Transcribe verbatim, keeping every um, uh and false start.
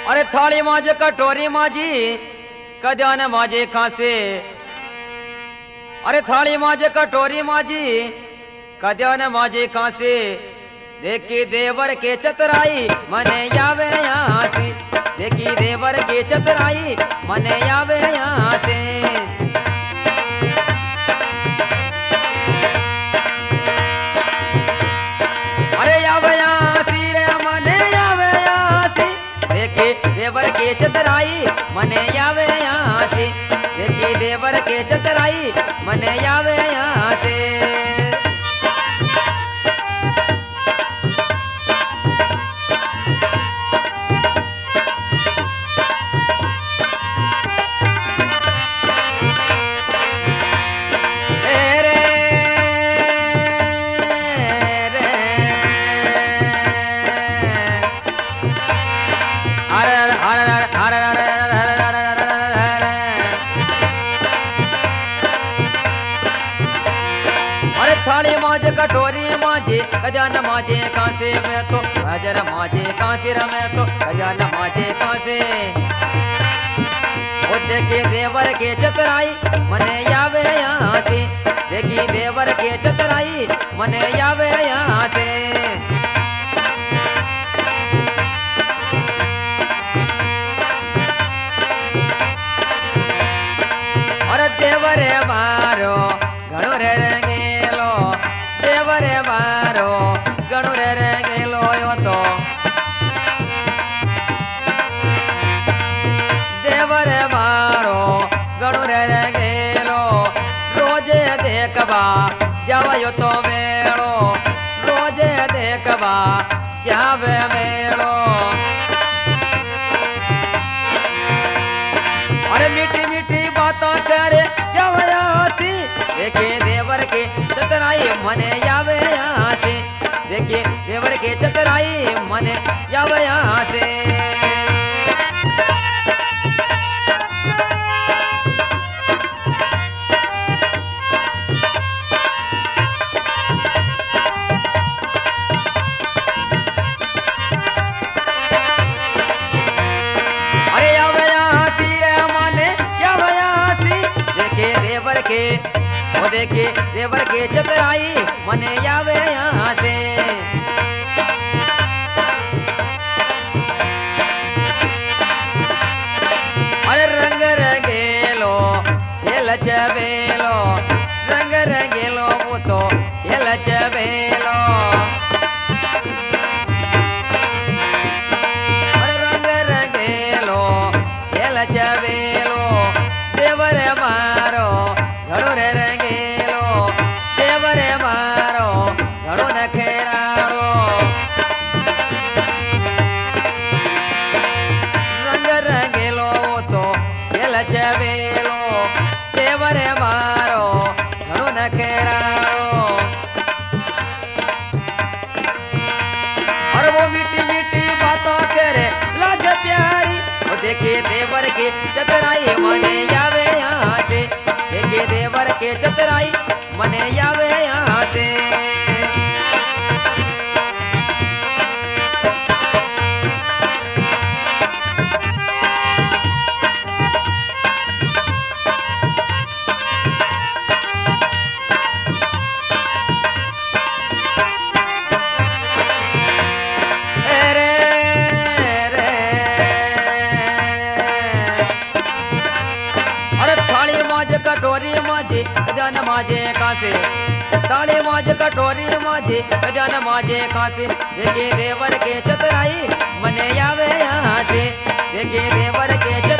अरे थाली माजे कटोरी माजी कद्या न माजे खासे। अरे थाली माजे कटोरी माजी कद्या न माजे खासे। देखी देवर के चतुराई मने यावे यहाँ से। देखी देवर के चतुराई मने यावे यहाँ से। अरे यावे यहाँ सी रे मने यावे यहाँ से। देखी देवर के चतुराई मने यावे यहाँ से। देखी देवर के चतुराई मने यावे यहाँ से। थाली माजे कटोरी माजे खजाना माजे कांसे में तो हजर माजे कांसे में तो खजाना माजे कांसे। ओ देखी देवर के चतुराई मने यावे यहाँ से। देखी देवर के चतुराई मने यावे यहाँ से। और देवर मारो घणो रे रंगेलो। देवर मारो घणो रे रंगेलो यो तो। देवर मारो घणो रे रंगेलो। रोजे देखबा जावयो तो मेलो। रोजे देखबा जावे मेलो। अरे मीठी मीठी बातों करे जावया सी। देखे देवर के चतुराई मने यावे यहाँ से। देखे देवर के चतुराई मने यावे यहाँ से। अरे यावे यहाँ सी रे मने यावे यहाँ सी। देखे देवर के वो देखे देवर के चतुराई मने यावे यहाँ से। अरे रंग रंगेलो खेल चबेलो। रंग रंगेलो वो तो खेल चबेलो। अरे रंग रंगेलो खेल चबेलो। देवर मारो घणो रे रंगेलो। देवर मारो घणो नखेरालो। रंग रंगेलो तो खेल चबेलो। देवर मारो घणो नखेरालो। और वो मीठी मीठी बातों करे लाज प्यारी। वो देखे देवर के चतुराई मने यावे यहाँ से। देखे देवर के चतुराई मने यावे यहाँ से। कटोरी माजे खजाना माजे कासे। थाली माजे कटोरी माजे खजाना माजे कासे। देखे देवर के चतुराई मने यावे यहाँ से। देखे देवर के